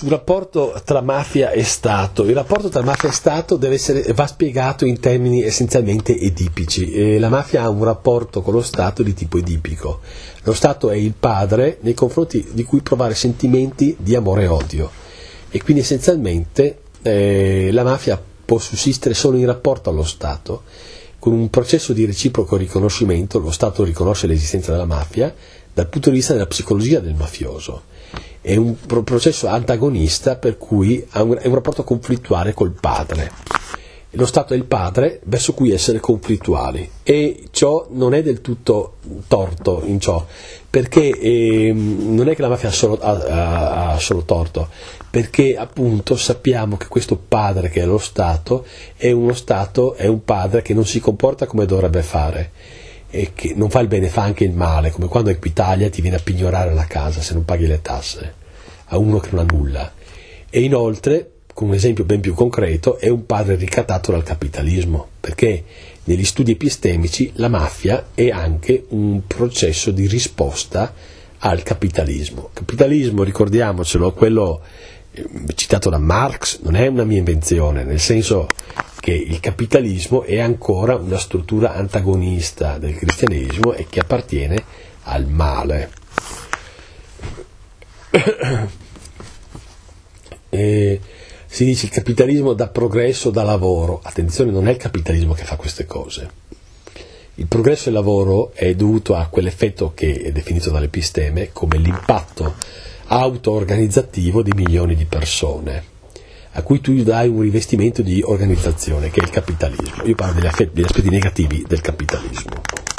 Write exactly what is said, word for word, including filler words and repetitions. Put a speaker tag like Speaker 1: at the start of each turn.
Speaker 1: sul rapporto tra mafia e Stato. Il rapporto tra mafia e Stato deve essere, va spiegato in termini essenzialmente edipici. E la mafia ha un rapporto con lo Stato di tipo edipico. Lo Stato è il padre nei confronti di cui provare sentimenti di amore e odio, e quindi essenzialmente eh, la mafia può sussistere solo in rapporto allo Stato. Con un processo di reciproco riconoscimento lo Stato riconosce l'esistenza della mafia dal punto di vista della psicologia del mafioso. È un processo antagonista, per cui è un rapporto conflittuale col padre. Lo Stato è il padre verso cui essere conflittuali, e ciò non è del tutto torto in ciò, perché eh, non è che la mafia ha solo, ha, ha solo torto, perché appunto sappiamo che questo padre che è lo Stato è uno Stato, è un padre che non si comporta come dovrebbe fare, e che non fa il bene, fa anche il male, come quando Equitalia ti viene a pignorare la casa se non paghi le tasse a uno che non ha nulla. E inoltre, con un esempio ben più concreto, è un padre ricattato dal capitalismo, perché negli studi epistemici la mafia è anche un processo di risposta al capitalismo. Capitalismo, ricordiamocelo, quello eh, citato da Marx, non è una mia invenzione, nel senso che il capitalismo è ancora una struttura antagonista del cristianesimo e che appartiene al male. E si dice il capitalismo dà progresso, dà lavoro. Attenzione, non è il capitalismo che fa queste cose. Il progresso e il lavoro è dovuto a quell'effetto che è definito dall'episteme come l'impatto auto-organizzativo di milioni di persone, a cui tu dai un rivestimento di organizzazione, che è il capitalismo. Io parlo degli aspetti negativi del capitalismo.